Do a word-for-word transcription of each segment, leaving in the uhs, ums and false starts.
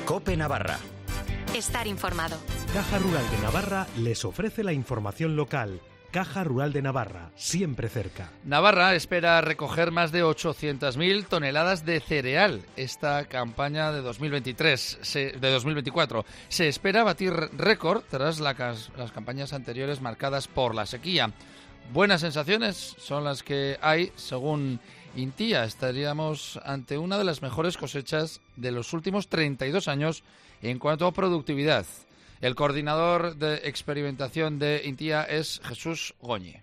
COPE Navarra. Estar informado. Caja Rural de Navarra les ofrece la información local. Caja Rural de Navarra, siempre cerca. Navarra espera recoger más de ochocientas mil toneladas de cereal esta campaña de dos mil veintitrés, se, de dos mil veinticuatro. Se espera batir récord tras la, las campañas anteriores marcadas por la sequía. Buenas sensaciones son las que hay, según Intia. Estaríamos ante una de las mejores cosechas de los últimos treinta y dos años en cuanto a productividad. El coordinador de experimentación de Intia es Jesús Goñi.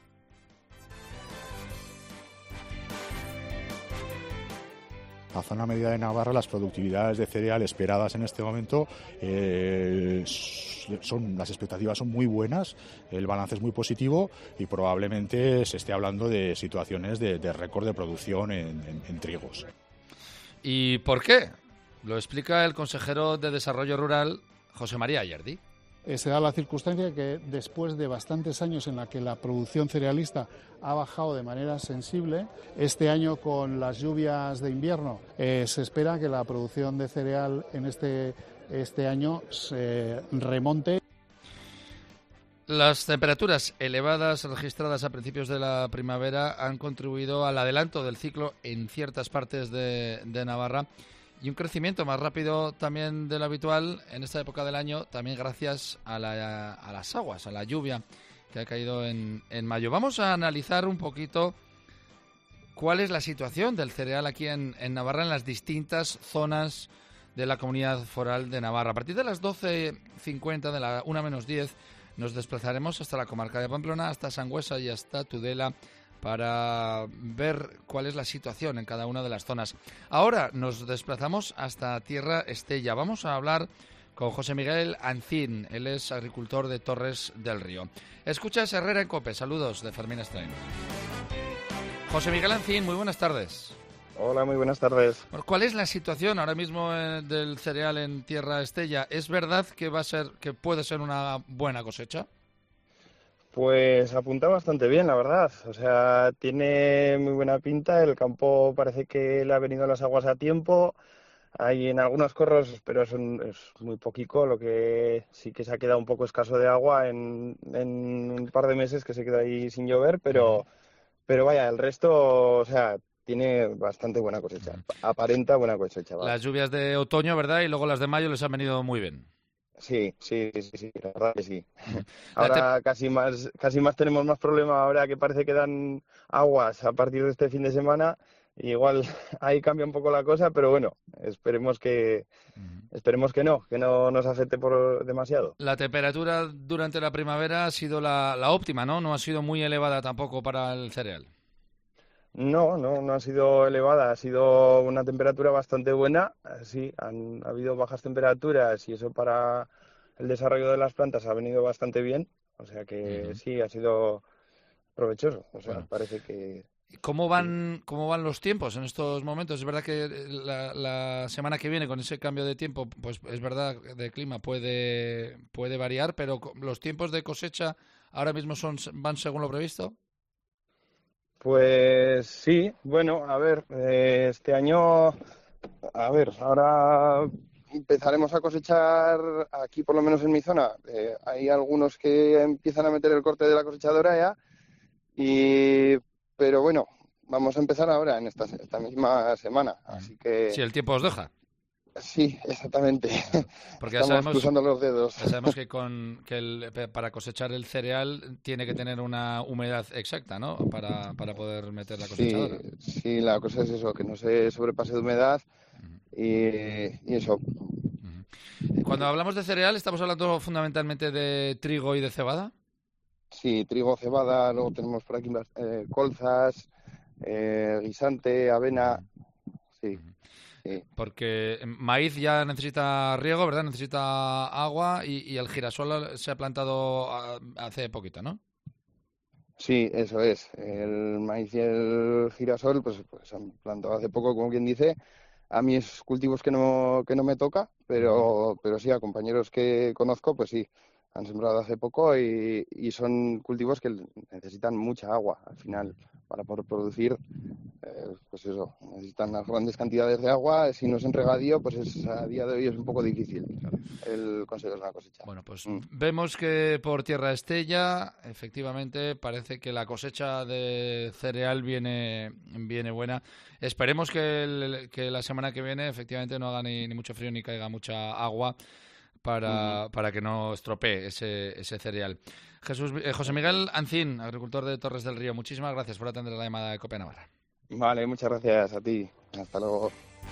La zona media de Navarra, las productividades de cereal esperadas en este momento eh, son las expectativas son muy buenas, el balance es muy positivo y probablemente se esté hablando de situaciones de, de récord de producción en, en, en trigos. ¿Y por qué? Lo explica el consejero de Desarrollo Rural, José María Ayerdi. Eh, se da la circunstancia que después de bastantes años en la que la producción cerealista ha bajado de manera sensible, este año con las lluvias de invierno eh, se espera que la producción de cereal en este, este año se remonte. Las temperaturas elevadas registradas a principios de la primavera han contribuido al adelanto del ciclo en ciertas partes de, de Navarra y un crecimiento más rápido también de lo habitual en esta época del año, también gracias a, la, a las aguas, a la lluvia que ha caído en, en mayo. Vamos a analizar un poquito cuál es la situación del cereal aquí en, en Navarra, en las distintas zonas de la Comunidad Foral de Navarra. A partir de las doce cincuenta, de la una menos diez, nos desplazaremos hasta la comarca de Pamplona, hasta Sangüesa y hasta Tudela, para ver cuál es la situación en cada una de las zonas. Ahora nos desplazamos hasta Tierra Estella. Vamos a hablar con José Miguel Ancín. Él es agricultor de Torres del Río. Escuchas Herrera en COPE. Saludos de Fermín Estrain. José Miguel Ancín, muy buenas tardes. Hola, muy buenas tardes. ¿Cuál es la situación ahora mismo del cereal en Tierra Estella? ¿Es verdad que va a ser, que puede ser una buena cosecha? Pues apunta bastante bien, la verdad. O sea, tiene muy buena pinta. El campo parece que le ha venido las aguas a tiempo. Hay en algunos corros, pero es, un, es muy poquito, lo que sí que se ha quedado un poco escaso de agua en, en un par de meses que se queda ahí sin llover, pero, pero vaya, el resto, o sea, tiene bastante buena cosecha. Aparenta buena cosecha. ¿Vale? Las lluvias de otoño, ¿verdad? Y luego las de mayo les han venido muy bien. Sí, sí, sí, sí, la verdad que sí. Ahora casi más, casi más tenemos más problemas ahora que parece que dan aguas a partir de este fin de semana. Igual ahí cambia un poco la cosa, pero bueno, esperemos que esperemos que no, que no nos afecte por demasiado. La temperatura durante la primavera ha sido la, la óptima, ¿no? No ha sido muy elevada tampoco para el cereal. No, no, no ha sido elevada, ha sido una temperatura bastante buena. Sí, han ha habido bajas temperaturas y eso para el desarrollo de las plantas ha venido bastante bien. O sea que uh-huh. sí, ha sido provechoso. O sea, bueno. Parece que... ¿Cómo van, ¿Cómo van los tiempos en estos momentos? Es verdad que la, la semana que viene, con ese cambio de tiempo, pues es verdad, de clima puede, puede variar, pero los tiempos de cosecha ahora mismo son van según lo previsto. Pues sí, bueno, a ver, eh, este año, a ver, ahora empezaremos a cosechar aquí, por lo menos en mi zona. Eh, hay algunos que empiezan a meter el corte de la cosechadora ya, y, pero bueno, vamos a empezar ahora, en esta, esta misma semana, así que... Si el tiempo os deja. Sí, exactamente. Porque Estamos ya sabemos, cruzando los dedos. Ya sabemos que, con, que el, para cosechar el cereal tiene que tener una humedad exacta, ¿no? Para, para poder meter la cosechadora. Sí, sí, la cosa es eso, que no se sobrepase de humedad uh-huh. y, y eso. Uh-huh. Cuando hablamos de cereal, ¿estamos hablando fundamentalmente de trigo y de cebada? Sí, trigo, cebada, luego tenemos por aquí eh, colzas, eh, guisante, avena, sí. Uh-huh. Sí. Porque maíz ya necesita riego, ¿verdad? Necesita agua y, y el girasol se ha plantado hace poquito, ¿no? Sí, eso es. El maíz y el girasol pues, pues se han plantado hace poco, como quien dice. A mí es cultivos que no que no me toca, pero, pero sí, a compañeros que conozco, pues sí, han sembrado hace poco y, y son cultivos que necesitan mucha agua al final para poder producir. Eh, pues eso, necesitan unas grandes cantidades de agua. Si no es en regadío, pues es, a día de hoy es un poco difícil el conseguir una cosecha. Bueno, pues mm. vemos que por Tierra Estella, efectivamente, parece que la cosecha de cereal viene, viene buena. Esperemos que, el, que la semana que viene, efectivamente, no haga ni, ni mucho frío ni caiga mucha agua para, mm. para que no estropee ese, ese cereal. Jesús, eh, José Miguel Ancín, agricultor de Torres del Río, muchísimas gracias por atender la llamada de COPE Navarra. Vale, muchas gracias a ti. Hasta luego.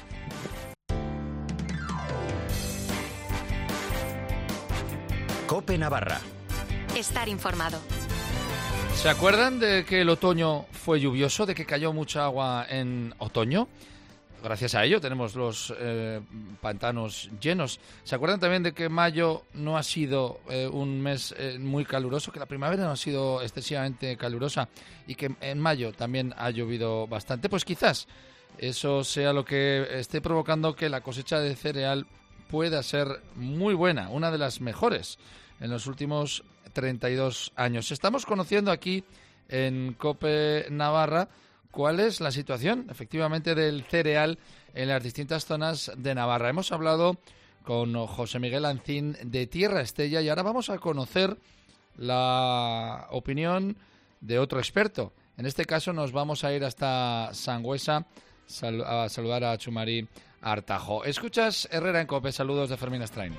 COPE Navarra. Estar informado. ¿Se acuerdan de que el otoño fue lluvioso, de que cayó mucha agua en otoño? Gracias a ello tenemos los eh, pantanos llenos. ¿Se acuerdan también de que mayo no ha sido eh, un mes eh, muy caluroso, que la primavera no ha sido excesivamente calurosa y que en mayo también ha llovido bastante? Pues quizás eso sea lo que esté provocando que la cosecha de cereal pueda ser muy buena, una de las mejores en los últimos treinta y dos años. Estamos conociendo aquí en COPE Navarra cuál es la situación, efectivamente, del cereal en las distintas zonas de Navarra. Hemos hablado con José Miguel Ancín de Tierra Estella y ahora vamos a conocer la opinión de otro experto. En este caso nos vamos a ir hasta Sangüesa sal- a saludar a Txumari Artajo. Escuchas Herrera en COPE. Saludos de Fermín Estrain.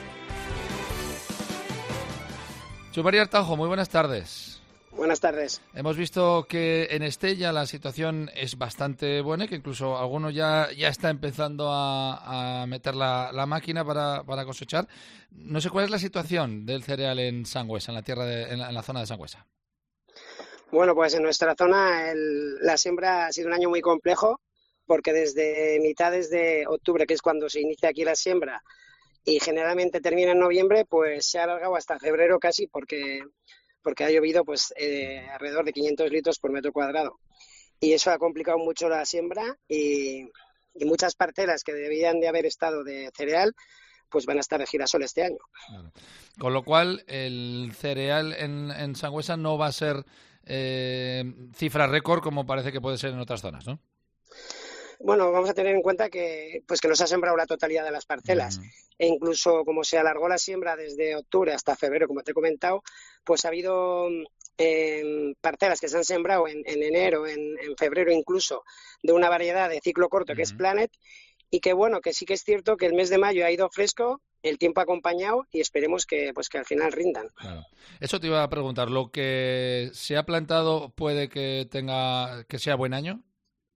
Txumari Artajo, muy buenas tardes. Buenas tardes. Hemos visto que en Estella la situación es bastante buena y que incluso alguno ya, ya está empezando a, a meter la, la máquina para, para cosechar. No sé cuál es la situación del cereal en Sangüesa, en la tierra de, en la, en la zona de Sangüesa. Bueno, pues en nuestra zona el, la siembra ha sido un año muy complejo porque desde mitades de octubre, que es cuando se inicia aquí la siembra, y generalmente termina en noviembre, pues se ha alargado hasta febrero casi porque... porque ha llovido pues eh, alrededor de quinientos litros por metro cuadrado. Y eso ha complicado mucho la siembra y, y muchas parcelas que debían de haber estado de cereal pues van a estar de girasol este año. Claro. Con lo cual, el cereal en, en Sangüesa no va a ser eh, cifra récord como parece que puede ser en otras zonas, ¿no? Bueno, vamos a tener en cuenta que pues que no se ha sembrado la totalidad de las parcelas. Mm. E incluso como se alargó la siembra desde octubre hasta febrero, como te he comentado, pues ha habido eh, parcelas que se han sembrado en, en enero, en, en febrero incluso, de una variedad de ciclo corto mm. que es Planet, y que bueno, que sí que es cierto que el mes de mayo ha ido fresco, el tiempo ha acompañado y esperemos que pues que al final rindan. Claro. Eso te iba a preguntar, ¿lo que se ha plantado puede que tenga que sea buen año?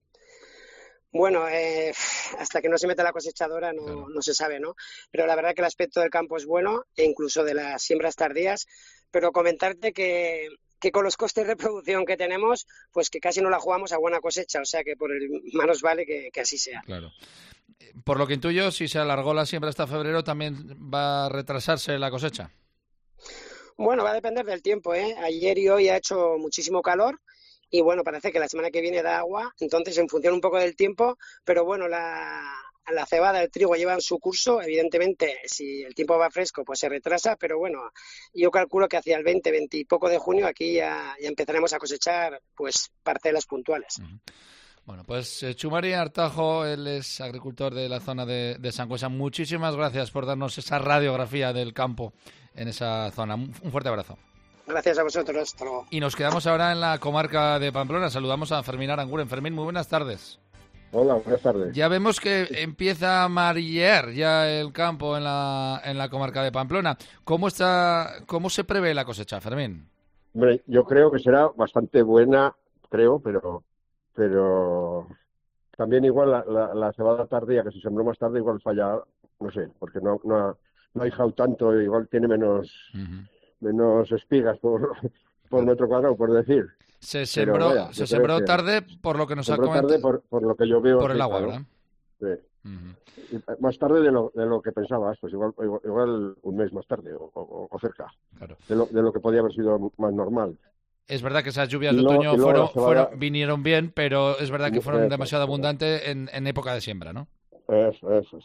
Bueno, eh, hasta que no se meta la cosechadora no, claro. no se sabe, ¿no? Pero la verdad que el aspecto del campo es bueno, e incluso de las siembras tardías, pero comentarte que, que con los costes de producción que tenemos, pues que casi no la jugamos a buena cosecha, o sea que por el manos vale que, que así sea. Claro. Por lo que intuyo, si se alargó la siembra hasta febrero, ¿también va a retrasarse la cosecha? Bueno, va a depender del tiempo, ¿eh? Ayer y hoy ha hecho muchísimo calor. Y bueno, parece que la semana que viene da agua, entonces en función un poco del tiempo, pero bueno, la, la cebada, el trigo llevan su curso, evidentemente si el tiempo va fresco pues se retrasa, pero bueno, yo calculo que hacia el veinte, veinte y poco de junio aquí ya, ya empezaremos a cosechar pues parcelas puntuales. Uh-huh. Bueno, pues eh, Txumari Artajo, él es agricultor de la zona de, de Sangüesa. Muchísimas gracias por darnos esa radiografía del campo en esa zona. Un, un fuerte abrazo. Gracias a vosotros. Hasta luego. Y nos quedamos ahora en la comarca de Pamplona. Saludamos a Fermín Aranguren. Fermín, muy buenas tardes. Hola, buenas tardes. Ya vemos que empieza a amarillar ya el campo en la, en la comarca de Pamplona. ¿Cómo está, cómo se prevé la cosecha, Fermín? Hombre, yo creo que será bastante buena, creo, pero pero también igual la, la, la cebada tardía, que se sembró más tarde, igual falla, no sé, porque no, no, ha, no ha hijado tanto, igual tiene menos... Uh-huh. menos espigas por, por metro cuadrado, por decir. Se sembró, vaya, se sembró tarde por lo que nos ha comentado. Tarde por, por lo que yo veo. Por el agua, claro. ¿verdad? Sí. Uh-huh. Más tarde de lo, de lo que pensabas, pues igual, igual, igual un mes más tarde o, o, o cerca. Claro. De lo, de lo que podía haber sido más normal. Es verdad que esas lluvias de luego, otoño fueron, fueron, vinieron bien, pero es verdad que fueron eso, demasiado abundantes en, en época de siembra, ¿no? Eso, eso, sí.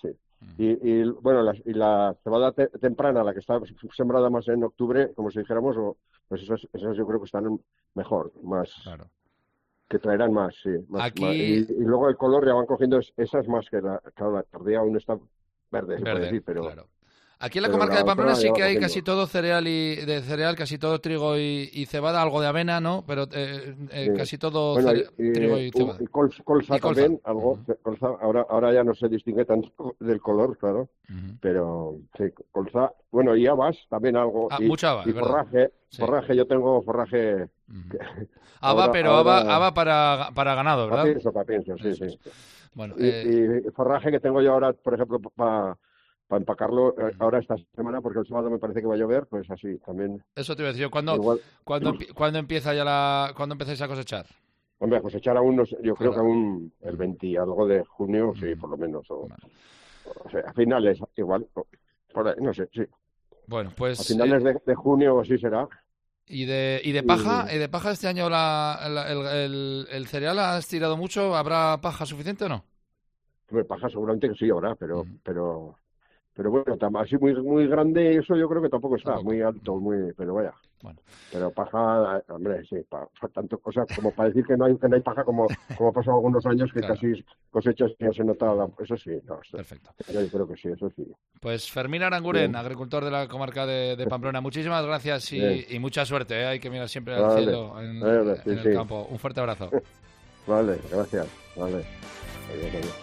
Y, y bueno, la, y la cebada te, temprana, la que está sembrada más en octubre, como si dijéramos, o, pues esas, esas yo creo que están mejor, más... Claro. Que traerán más, sí. Más, Aquí... más. Y, y luego el color ya van cogiendo esas más que la, claro, la tardía aún está verde, se Verde, puede decir, pero... Claro. Aquí en la comarca la de Pamplona sí que hay cogiendo. casi todo cereal y de cereal, casi todo trigo y, y cebada, algo de avena, ¿no? Pero eh, eh, sí. casi todo bueno, cere... y, trigo y cebada. Y colza, colza, y colza. también, algo. Uh-huh. Colza, ahora, ahora ya no se distingue tanto del color, claro. Uh-huh. Pero sí, colza. Bueno, y habas también algo. Ah, y, mucha habas, y forraje. Sí. Forraje, yo tengo forraje. Uh-huh. Que, haba, ahora, pero ahora... haba, haba para, para ganado, ¿verdad? Para pienso, para pienso, sí, Eso sí. Es. Bueno, y, eh... y forraje que tengo yo ahora, por ejemplo, para. Para empacarlo eh, ahora esta semana, porque el sábado me parece que va a llover, pues así también. Eso te iba a decir yo. ¿Cuándo, Igual... ¿cuándo, ¿cuándo empieza ya la, ¿cuándo empezáis a cosechar? Hombre, a cosechar aún, no sé, yo creo claro. que aún el veinte algo de junio, sí, por lo menos. O, vale. o sea, a finales, igual, por ahí, no sé, sí. Bueno, pues... A finales eh... de, de junio así será. ¿Y de, y de paja? ¿Y de paja este año la, la, el, el, el cereal has tirado mucho? ¿Habrá paja suficiente o no? Hombre, paja seguramente que sí habrá, pero... Uh-huh. pero... Pero bueno, así muy muy grande, eso yo creo que tampoco está, tampoco. Muy alto, muy pero vaya. Bueno. Pero paja, hombre, sí, para, para tantas cosas, como para decir que no hay que no hay paja, como, como ha pasado algunos años que claro. casi cosechas ya se nota, eso sí. No, eso, perfecto. Yo creo que sí, eso sí. Pues Fermín Aranguren, sí. agricultor de la comarca de, de Pamplona, muchísimas gracias y, y mucha suerte, ¿eh? Hay que mirar siempre al vale. cielo en, vale, sí, en el sí. campo. Un fuerte abrazo. Vale, gracias. Vale. Adiós, adiós.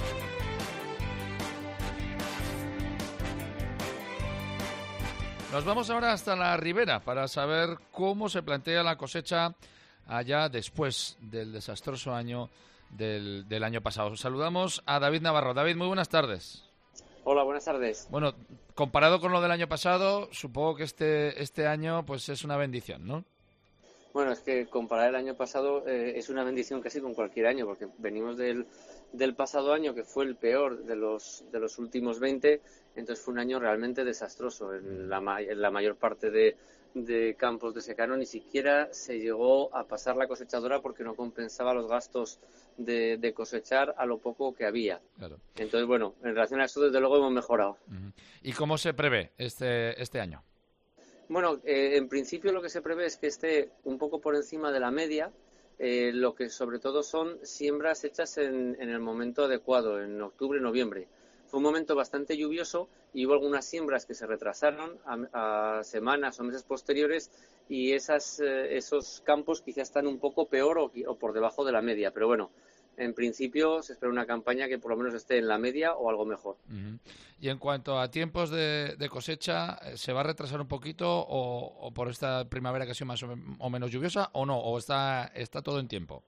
Nos vamos ahora hasta la Ribera para saber cómo se plantea la cosecha allá después del desastroso año del, del año pasado. Saludamos a David Navarro. David, muy buenas tardes. Hola, buenas tardes. Bueno, comparado con lo del año pasado, supongo que este, este año pues es una bendición, ¿no? Bueno, es que comparar el año pasado eh, es una bendición casi con cualquier año, porque venimos del, del pasado año, que fue el peor de los, de los últimos veinte, entonces fue un año realmente desastroso. En la, en la mayor parte de, de campos de secano ni siquiera se llegó a pasar la cosechadora porque no compensaba los gastos de, de cosechar a lo poco que había. Claro. Entonces, bueno, en relación a eso, desde luego hemos mejorado. Uh-huh. ¿Y cómo se prevé este, este año? Bueno, eh, en principio lo que se prevé es que esté un poco por encima de la media, eh, lo que sobre todo son siembras hechas en, en el momento adecuado, en octubre, noviembre. Fue un momento bastante lluvioso y hubo algunas siembras que se retrasaron a, a semanas o meses posteriores y esas, eh, esos campos quizás están un poco peor o, o por debajo de la media. Pero bueno, en principio se espera una campaña que por lo menos esté en la media o algo mejor. Uh-huh. Y en cuanto a tiempos de, de cosecha, ¿se va a retrasar un poquito o, o por esta primavera que ha sido más o, o menos lluviosa o no? ¿O está, está todo en tiempo?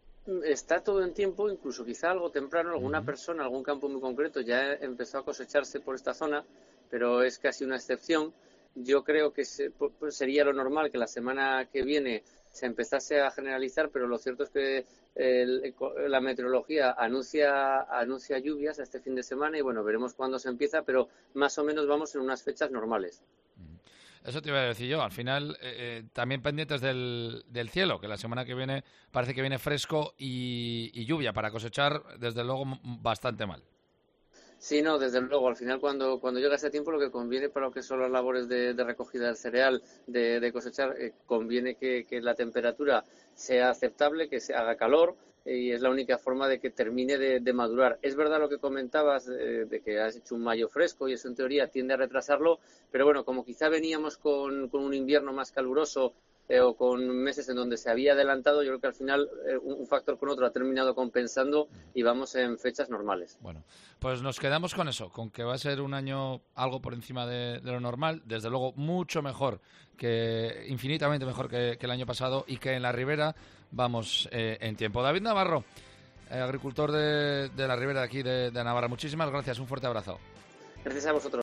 Está todo en tiempo, incluso quizá algo temprano, alguna uh-huh. persona, algún campo muy concreto ya empezó a cosecharse por esta zona, pero es casi una excepción. Yo creo que se, pues sería lo normal que la semana que viene se empezase a generalizar, pero lo cierto es que el, la meteorología anuncia, anuncia lluvias este fin de semana y bueno, veremos cuándo se empieza, pero más o menos vamos en unas fechas normales. Eso te iba a decir yo. Al final, eh, también pendientes del, del cielo, que la semana que viene parece que viene fresco y, y lluvia para cosechar, desde luego, bastante mal. Sí, no, desde luego. Al final, cuando, cuando llega ese tiempo, lo que conviene para lo que son las labores de, de recogida del cereal, de, de cosechar, eh, conviene que, que la temperatura sea aceptable, que se haga calor, y es la única forma de que termine de, de madurar. Es verdad lo que comentabas eh, de que has hecho un mayo fresco y eso en teoría tiende a retrasarlo, pero bueno, como quizá veníamos con, con un invierno más caluroso eh, o con meses en donde se había adelantado, yo creo que al final eh, un factor con otro ha terminado compensando y vamos en fechas normales. Bueno, pues nos quedamos con eso, con que va a ser un año algo por encima de, de lo normal, desde luego mucho mejor, que infinitamente mejor que, que el año pasado y que en la Ribera vamos eh, en tiempo. David Navarro, eh, agricultor de, de la Ribera de aquí de, de Navarra, muchísimas gracias, un fuerte abrazo. Gracias a vosotros.